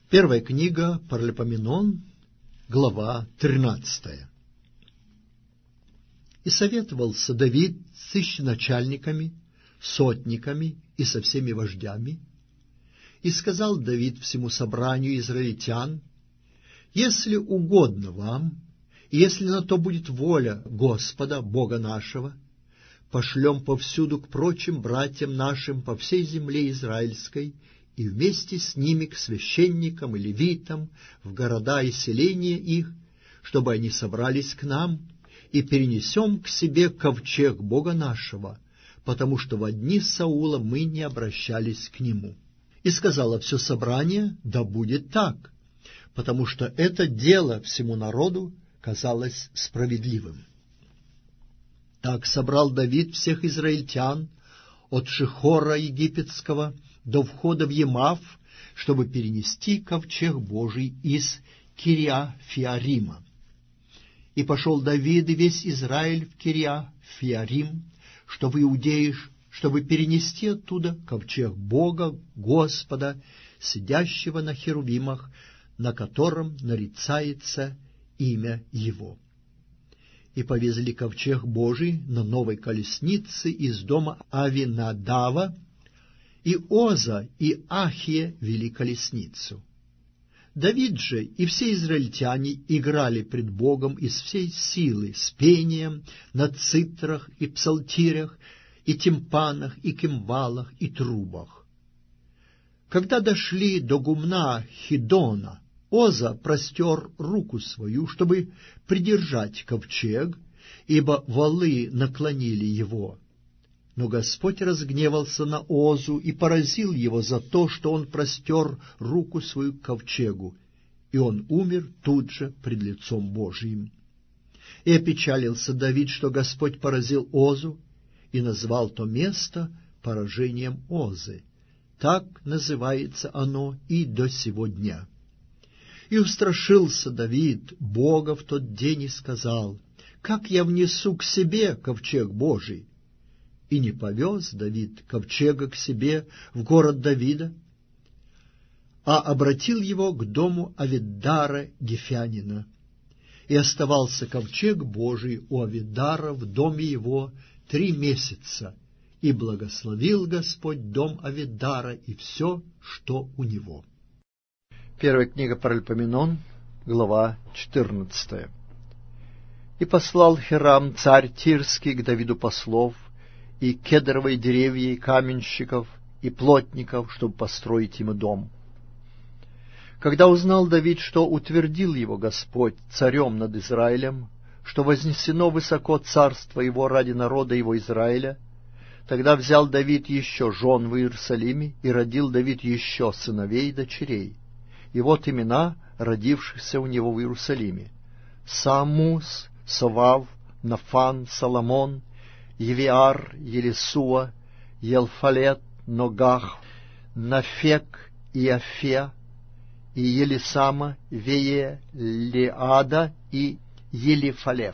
Первая книга Паралипоменон, глава 13. «И советовался Давид с ищеначальниками, сотниками и со всеми вождями. И сказал Давид всему собранию израильтян: если угодно вам, и если на то будет воля Господа, Бога нашего, пошлем повсюду к прочим братьям нашим по всей земле израильской, и вместе с ними к священникам и левитам в города и селения их, чтобы они собрались к нам, и перенесем к себе ковчег Бога нашего, потому что во дни Саула мы не обращались к нему. И сказало все собрание: да будет так, потому что это дело всему народу казалось справедливым. Так собрал Давид всех израильтян от Шихора египетского до входа в Емав, чтобы перенести ковчег Божий из Кирья-Фиарима. И пошел Давид и весь Израиль в Кирья-Фиарим, чтобы перенести оттуда ковчег Бога, Господа, сидящего на херувимах, на котором нарицается имя Его. И повезли ковчег Божий на новой колеснице из дома Авинадава, и Оза и Ахия вели колесницу. Давид же и все израильтяне играли пред Богом из всей силы с пением на цитрах и псалтирях, и тимпанах, и кимвалах, и трубах. Когда дошли до гумна Хидона, Оза простер руку свою, чтобы придержать ковчег, ибо валы наклонили его. Но Господь разгневался на Озу и поразил его за то, что он простер руку свою к ковчегу, и он умер тут же пред лицом Божиим. И опечалился Давид, что Господь поразил Озу, и назвал то место поражением Озы. Так называется оно и до сего дня. И устрашился Давид Бога в тот день и сказал: как я внесу к себе ковчег Божий? И не повез Давид ковчега к себе в город Давида, а обратил его к дому Авидара Гефянина. И оставался ковчег Божий у Авидара в доме его 3 месяца, и благословил Господь дом Авидара и все, что у него». Первая книга Паралипоменон, глава 14. «И послал Хирам, царь Тирский, к Давиду послов, и кедровые деревья, и каменщиков, и плотников, чтобы построить ему дом. Когда узнал Давид, что утвердил его Господь царем над Израилем, что вознесено высоко царство его ради народа его Израиля, тогда взял Давид еще жен в Иерусалиме, и родил Давид еще сыновей и дочерей. И вот имена родившихся у него в Иерусалиме: Самус, Совав, Нафан, Соломон, Евиар, Елисуа, Елфалет, Ногах, Нафек, Иафе, и Елисама, Вее, Леада и Елифалев.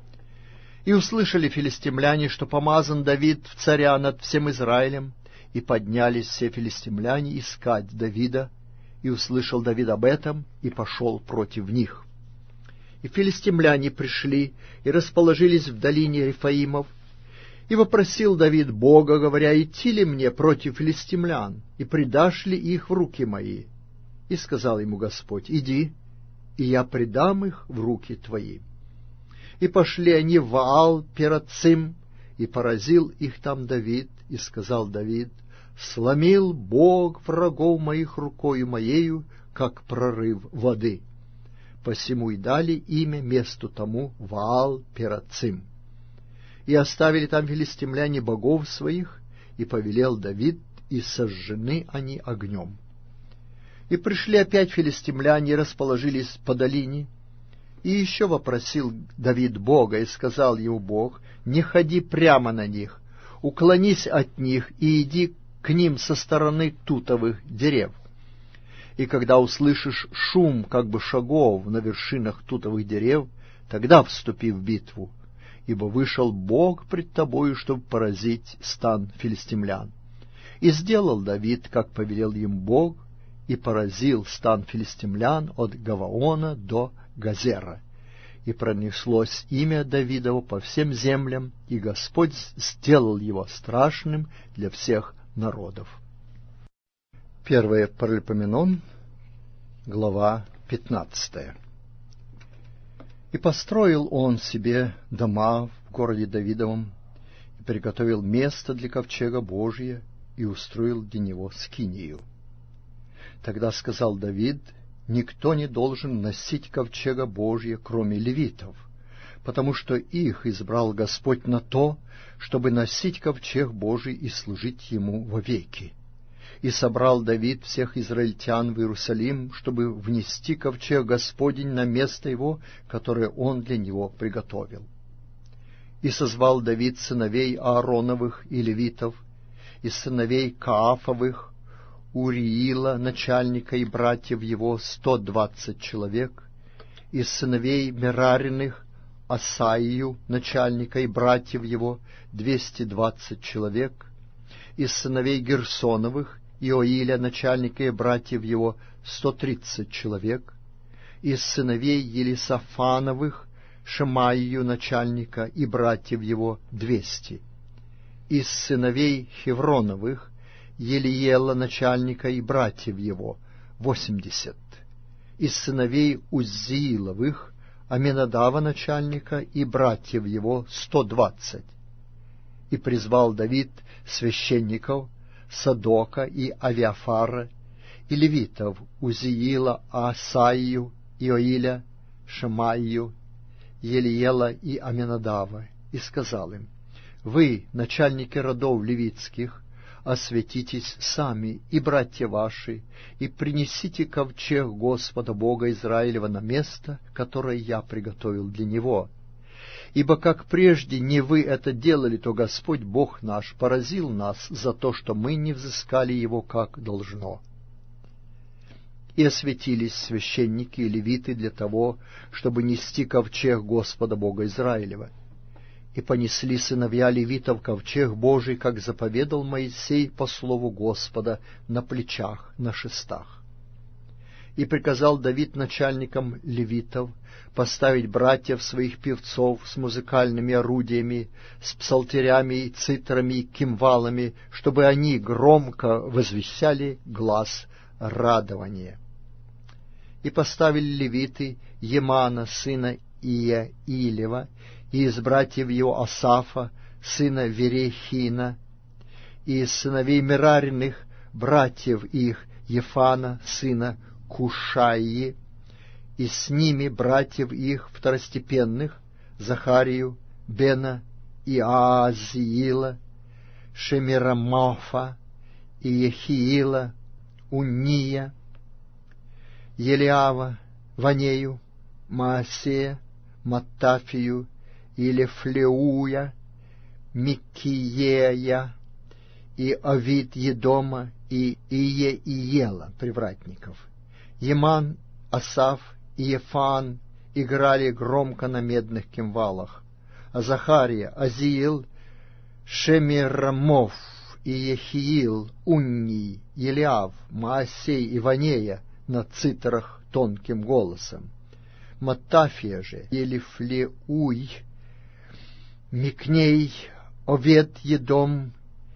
И услышали филистимляне, что помазан Давид в царя над всем Израилем, и поднялись все филистимляне искать Давида, и услышал Давид об этом, и пошел против них. И филистимляне пришли и расположились в долине Рефаимов, и вопросил Давид Бога, говоря: идти ли мне против филистимлян, и предашь ли их в руки мои? И сказал ему Господь: иди, и я предам их в руки твои. И пошли они в Ваал-Перацим, и поразил их там Давид, и сказал Давид: сломил Бог врагов моих рукою моею, как прорыв воды. Посему и дали имя месту тому Ваал-Перацим. И оставили там филистимляне богов своих, и повелел Давид, и сожжены они огнем. И пришли опять филистимляне, и расположились по долине. И еще вопросил Давид Бога, и сказал ему Бог: не ходи прямо на них, уклонись от них, и иди к ним со стороны тутовых дерев. И когда услышишь шум как бы шагов на вершинах тутовых дерев, тогда вступи в битву, ибо вышел Бог пред тобою, чтобы поразить стан филистимлян. И сделал Давид, как повелел им Бог, и поразил стан филистимлян от Гаваона до Газера. И пронеслось имя Давидова по всем землям, и Господь сделал его страшным для всех народов. 1 Паралипоменон, глава 15. И построил он себе дома в городе Давидовом, и приготовил место для ковчега Божия, и устроил для него скинию. Тогда сказал Давид: никто не должен носить ковчега Божия, кроме левитов, потому что их избрал Господь на то, чтобы носить ковчег Божий и служить ему вовеки. И собрал Давид всех израильтян в Иерусалим, чтобы внести ковчег Господень на место его, которое он для него приготовил. И созвал Давид сыновей Аароновых и левитов, и сыновей Каафовых, Уриила, начальника, и братьев его 120 человек, из сыновей Мерариных Асаию, начальника, и братьев его 220 человек, из сыновей Герсоновых Иоиля, начальника, и братьев его 130 человек, из сыновей Елисафановых Шемаию, начальника, и братьев его 200, из сыновей Хевроновых Елиела, начальника, и братьев его 80, из сыновей Уззииловых Аминадава, начальника, и братьев его 120. И призвал Давид священников Садока и Авиафара, и левитов Узиила, Асаию, Иоиля, Шемаию, Елиела и Аминадава, и сказал им: вы, начальники родов левитских, осветитесь сами и братья ваши, и принесите ковчег Господа Бога Израилева на место, которое я приготовил для него. Ибо как прежде не вы это делали, то Господь Бог наш поразил нас за то, что мы не взыскали его как должно. И осветились священники и левиты для того, чтобы нести ковчег Господа Бога Израилева. И понесли сыновья левитов ковчег Божий, как заповедал Моисей по слову Господа, на плечах, на шестах. И приказал Давид начальникам левитов поставить братьев своих певцов с музыкальными орудиями, с псалтерями и цитрами и кимвалами, чтобы они громко возвещали глас радования. И поставили левиты Емана, сына Иаилева, и из братьев его Асафа, сына Верехина, и из сыновей Мерариных, братьев их Ефана, сына Кушаи, и с ними братьев их второстепенных, Захарию, Бена и Аазиила, Шемирамофа и Ехиила, Уния, Елиава, Ванею, Маасея, Маттафию, Илефлеуя, Микиея, и Овид Едома, и Иеиела, привратников. Еман, Асаф и Ефан играли громко на медных кимвалах, а Захария, Азиил, Шемирамов и Ехиил, Унний, Елиав, Маасей и Ванея на цитрах тонким голосом. Маттафия же, Елифлеуй, Микней, Овед Едом,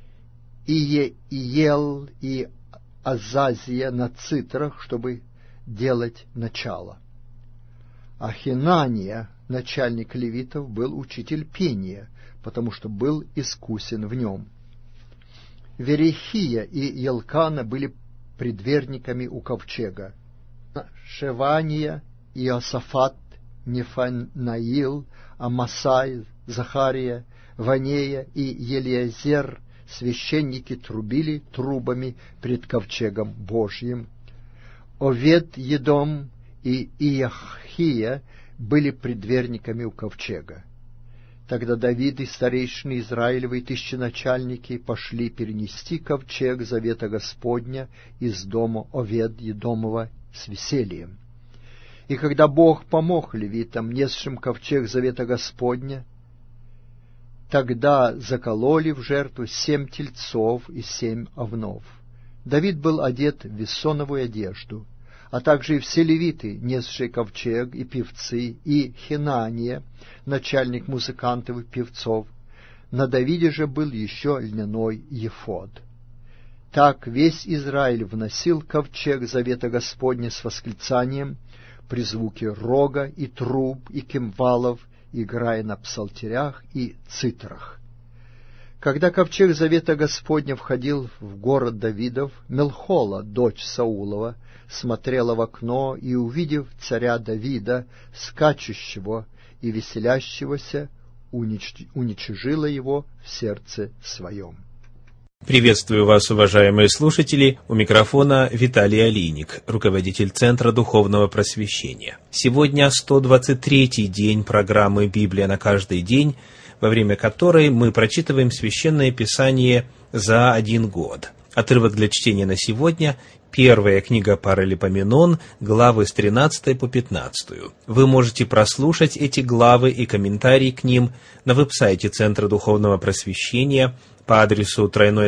Иеиел и Азазия на цитрах, чтобы делать начало. А Хинания, начальник левитов, был учитель пения, потому что был искусен в нем. Верехия и Елкана были предверниками у ковчега. Шевания, Иосафат, Нефанаил, Амасай, Захария, Ванея и Елиазер, священники, трубили трубами пред ковчегом Божьим. Овед Едом и Иахия были предверниками у ковчега. Тогда Давид и старейшины Израилевы и тысяченачальники пошли перенести ковчег завета Господня из дома Овед-Едомова с весельем. И когда Бог помог левитам, несшим ковчег завета Господня, тогда закололи в жертву 7 тельцов и 7 овнов. Давид был одет в вессоновую одежду, а также и все левиты, несшие ковчег, и певцы, и Хинания, начальник музыкантов и певцов. На Давиде же был еще льняной ефод. Так весь Израиль вносил ковчег завета Господня с восклицанием при звуке рога и труб и кимвалов, играя на псалтерях и цитрах. Когда ковчег завета Господня входил в город Давидов, Мелхола, дочь Саулова, смотрела в окно и, увидев царя Давида, скачущего и веселящегося, уничижила его в сердце своем. Приветствую вас, уважаемые слушатели. У микрофона Виталий Алиник, руководитель Центра Духовного Просвещения. Сегодня 123-й день программы «Библия на каждый день», во время которой мы прочитываем Священное Писание за один год. Отрывок для чтения на сегодня — первая книга Паралипоменон, главы с 13 по 15. Вы можете прослушать эти главы и комментарии к ним на веб-сайте Центра Духовного Просвещения по адресу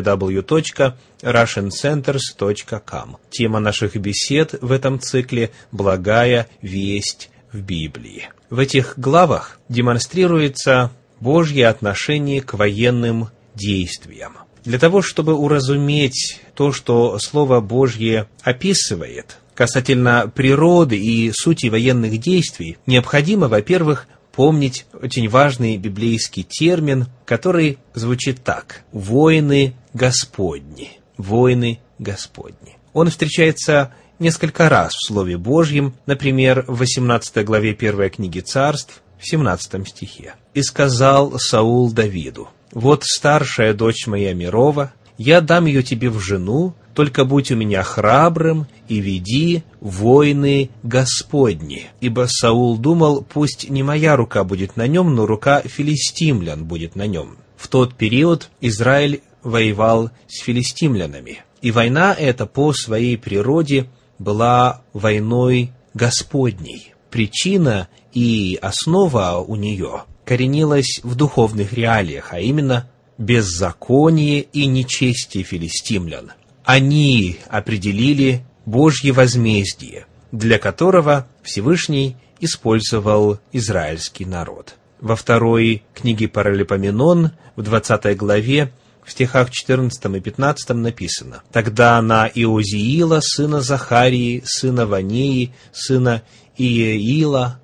www.russiancenters.com. Тема наших бесед в этом цикле — «Благая весть в Библии». В этих главах демонстрируется Божье отношение к военным действиям. Для того, чтобы уразуметь то, что Слово Божье описывает касательно природы и сути военных действий, необходимо, во-первых, помнить очень важный библейский термин, который звучит так: «Воины Господни». «Воины Господни». Он встречается несколько раз в Слове Божьем, например, в 18 главе 1 книги Царств, в 17 стихе. «И сказал Саул Давиду: вот старшая дочь моя Мирова, я дам ее тебе в жену, только будь у меня храбрым и веди войны Господни. Ибо Саул думал, пусть не моя рука будет на нем, но рука филистимлян будет на нем». В тот период Израиль воевал с филистимлянами, и война эта по своей природе была войной Господней. Причина и основа у нее коренилась в духовных реалиях, а именно беззаконие и нечестие филистимлян. Они определили Божье возмездие, для которого Всевышний использовал израильский народ. Во второй книге Паралипоменон, в 20 главе, в стихах 14 и 15 написано: «Тогда на Иозиила, сына Захарии, сына Ванеи, сына Иеила,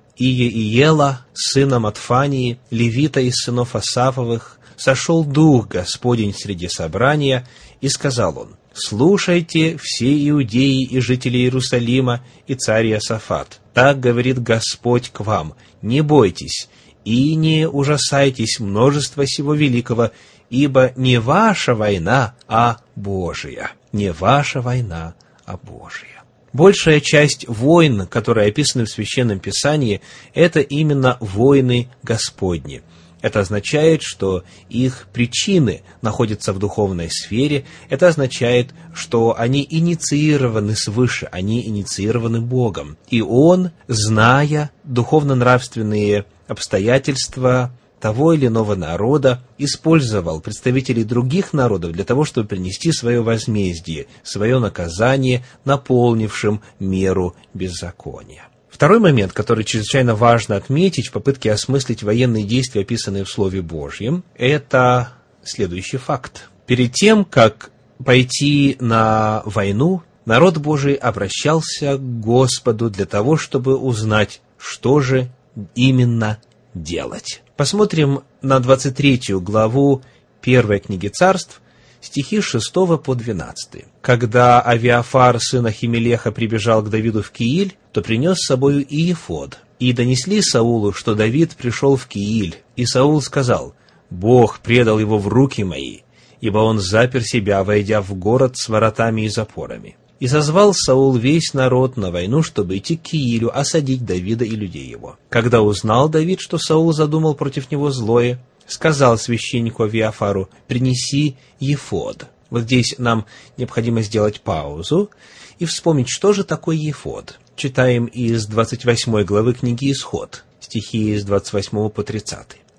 сына Матфании, левита из сынов Асафовых, сошел Дух Господень среди собрания, и сказал он: слушайте все иудеи и жители Иерусалима и царь Иосафат. Так говорит Господь к вам: не бойтесь и не ужасайтесь множества сего великого, ибо не ваша война, а Божия». Не ваша война, а Божия. Большая часть войн, которые описаны в Священном Писании, это именно войны Господни. Это означает, что их причины находятся в духовной сфере. Это означает, что они инициированы свыше, они инициированы Богом. И Он, зная духовно-нравственные обстоятельства того или иного народа, использовал представителей других народов для того, чтобы принести свое возмездие, свое наказание наполнившим меру беззакония. Второй момент, который чрезвычайно важно отметить в попытке осмыслить военные действия, описанные в Слове Божьем, это следующий факт. Перед тем, как пойти на войну, народ Божий обращался к Господу для того, чтобы узнать, что же именно делать. Посмотрим на 23 главу 1 книги Царств, стихи 6 по 12. «Когда Авиафар, сын Ахимелеха, прибежал к Давиду в Кииль, то принес с собою и ефод. И донесли Саулу, что Давид пришел в Кииль. И Саул сказал: Бог предал его в руки мои, ибо он запер себя, войдя в город с воротами и запорами. И созвал Саул весь народ на войну, чтобы идти к Киилю, осадить Давида и людей его. Когда узнал Давид, что Саул задумал против него злое, сказал священнику Авиафару: принеси ефод». Вот здесь нам необходимо сделать паузу и вспомнить, что же такое ефод. Читаем из 28 главы книги Исход, стихи с 28 по 30.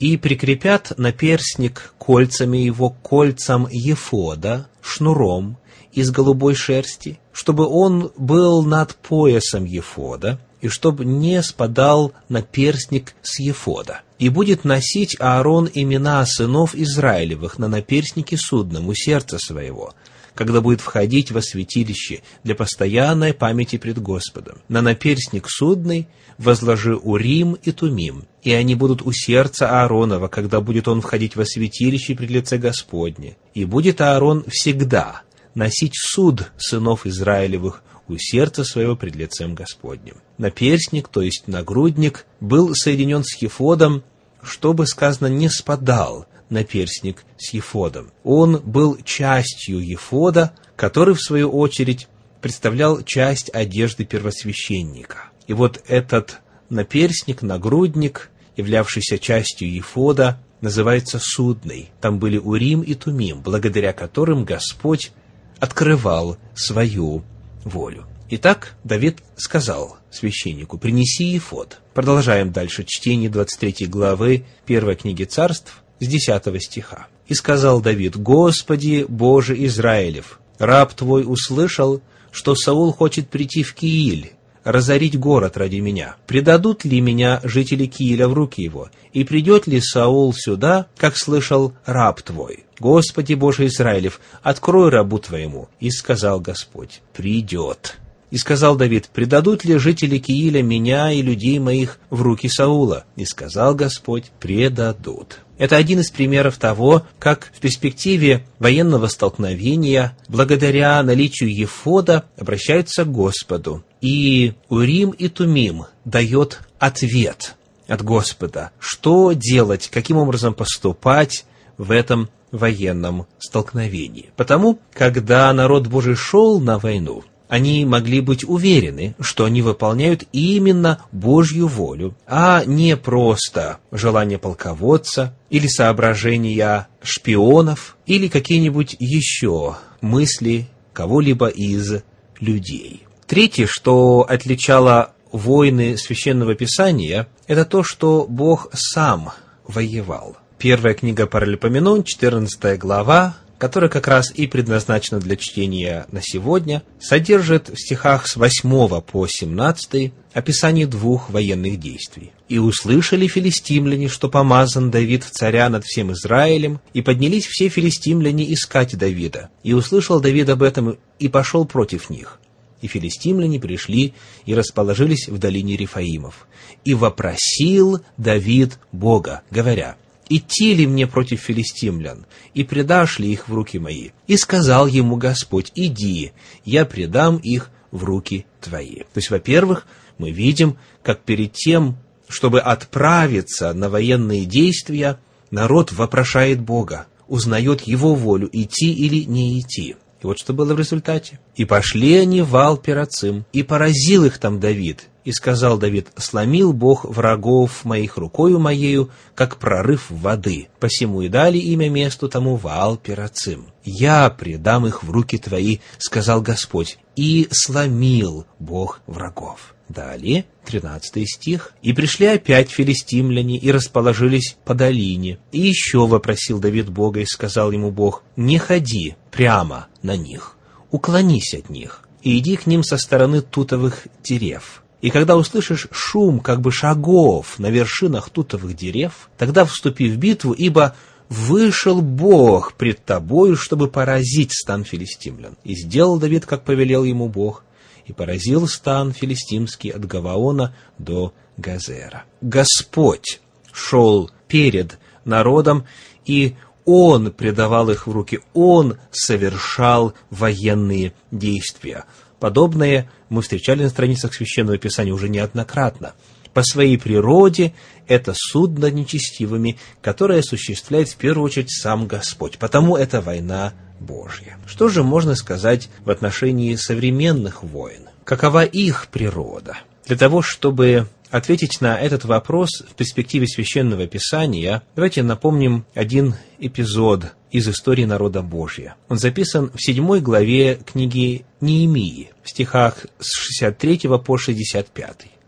и прикрепят наперстник кольцами его к кольцам ефода, шнуром из голубой шерсти, чтобы он был над поясом ефода, и чтобы не спадал наперстник с ефода. И будет носить Аарон имена сынов Израилевых на наперстнике судном у сердца своего, когда будет входить во святилище для постоянной памяти пред Господом. На наперстник судный возложи Урим и Тумим, и они будут у сердца Ааронова, когда будет он входить во святилище пред лице Господне. И будет Аарон всегда носить суд сынов Израилевых у сердца своего пред лицем Господним. Наперстник, то есть нагрудник, был соединен с ефодом, чтобы, сказано, не спадал наперстник с ефодом. Он был частью ефода, который, в свою очередь, представлял часть одежды первосвященника. И вот этот наперстник, нагрудник, являвшийся частью ефода, называется судный. Там были Урим и Тумим, благодаря которым Господь открывал свою волю. Итак, Давид сказал священнику: «Принеси ефод». Продолжаем дальше чтение 23 главы 1 книги Царств с 10 стиха. «И сказал Давид: Господи, Боже Израилев, раб Твой услышал, что Саул хочет прийти в Кииль, разорить город ради меня. Предадут ли меня жители Кииля в руки его? И придет ли Саул сюда, как слышал раб Твой? Господи, Боже Израилев, открой рабу Твоему». И сказал Господь: «Придет». И сказал Давид: «Предадут ли жители Кииля меня и людей моих в руки Саула?» И сказал Господь: «Предадут». Это один из примеров того, как в перспективе военного столкновения, благодаря наличию ефода, обращаются к Господу. И Урим и Тумим дает ответ от Господа, что делать, каким образом поступать в этом военном столкновении. Потому, когда народ Божий шел на войну, они могли быть уверены, что они выполняют именно Божью волю, а не просто желание полководца или соображения шпионов или какие-нибудь еще мысли кого-либо из людей. Третье, что отличало войны Священного Писания, это то, что Бог сам воевал. Первая книга Паралипоменон, 14 глава, которая как раз и предназначена для чтения на сегодня, содержит в стихах с 8 по 17 описание двух военных действий. «И услышали филистимляне, что помазан Давид в царя над всем Израилем, и поднялись все филистимляне искать Давида. И услышал Давид об этом, и пошел против них. И филистимляне пришли и расположились в долине Рефаимов. И вопросил Давид Бога, говоря: идти ли мне против филистимлян, и предашь ли их в руки мои? И сказал ему Господь: иди, я предам их в руки твои». То есть, во-первых, мы видим, как перед тем, чтобы отправиться на военные действия, народ вопрошает Бога, узнает Его волю, идти или не идти. И вот что было в результате. «И пошли они в Ваал-Перацим, и поразил их там Давид. И сказал Давид: сломил Бог врагов моих рукою моею, как прорыв воды. Посему и дали имя месту тому Ваал-Перацим. Я предам их в руки твои, сказал Господь, и сломил Бог врагов». Далее, 13 стих. «И пришли опять филистимляне, и расположились по долине. И еще вопросил Давид Бога, и сказал ему Бог: не ходи прямо на них, уклонись от них, и иди к ним со стороны тутовых дерев. И когда услышишь шум как бы шагов на вершинах тутовых дерев, тогда вступи в битву, ибо вышел Бог пред тобою, чтобы поразить стан филистимлян. И сделал Давид, как повелел ему Бог, и поразил стан филистимский от Гаваона до Газера». Господь шел перед народом, и Он предавал их в руки, Он совершал военные действия. Подобное мы встречали на страницах Священного Писания уже неоднократно. По своей природе это суд над нечестивыми, которое осуществляет в первую очередь сам Господь. Потому это война Божья. Что же можно сказать в отношении современных войн? Какова их природа? Для того, чтобы ответить на этот вопрос в перспективе Священного Писания, давайте напомним один эпизод из истории народа Божия. Он записан в 7 главе книги Неемии, в стихах с 63 по 65.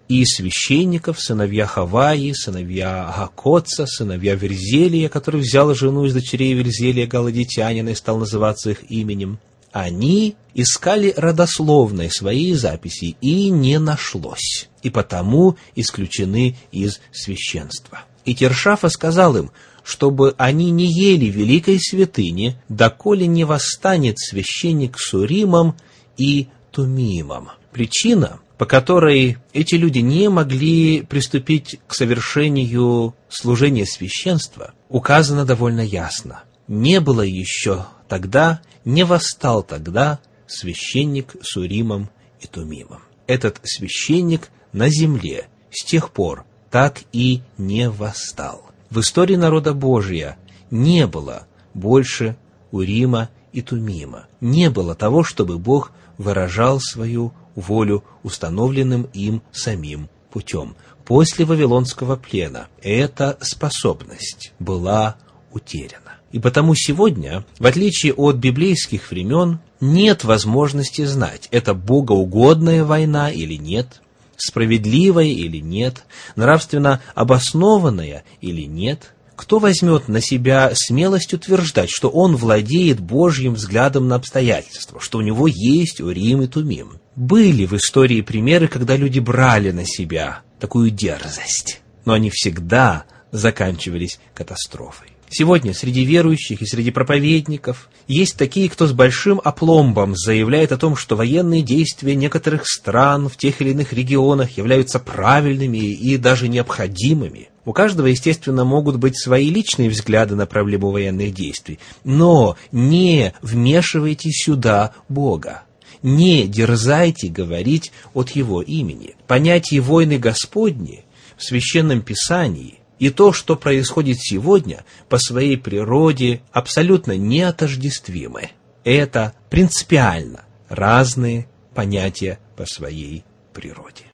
и священников, сыновья Хаваи, сыновья Гакотца, сыновья Верзелия, который взял жену из дочерей Верзелия галадитянина и стал называться их именем, они искали родословные своей записи, и не нашлось, и потому исключены из священства. И Тершафа сказал им, чтобы они не ели великой святыни, доколе не восстанет священник с Уримом и Тумимом. Причина, по которой эти люди не могли приступить к совершению служения священства, указана довольно ясно. Не было еще тогда, не восстал тогда священник с Уримом и Тумимом. Этот священник на земле с тех пор так и не восстал. В истории народа Божия не было больше Урима и Тумима. Не было того, чтобы Бог выражал свою волю установленным им самим путем. После Вавилонского плена эта способность была утеряна. И потому сегодня, в отличие от библейских времен, нет возможности знать, это богоугодная война или нет, справедливая или нет, нравственно обоснованная или нет. Кто возьмет на себя смелость утверждать, что он владеет Божьим взглядом на обстоятельства, что у него есть Урим и Тумим? Были в истории примеры, когда люди брали на себя такую дерзость, но они всегда заканчивались катастрофой. Сегодня среди верующих и среди проповедников есть такие, кто с большим опломбом заявляет о том, что военные действия некоторых стран в тех или иных регионах являются правильными и даже необходимыми. У каждого, естественно, могут быть свои личные взгляды на проблему военных действий, но не вмешивайте сюда Бога. Не дерзайте говорить от Его имени. Понятие войны Господни в Священном Писании и то, что происходит сегодня, по своей природе абсолютно неотождествимы. Это принципиально разные понятия по своей природе.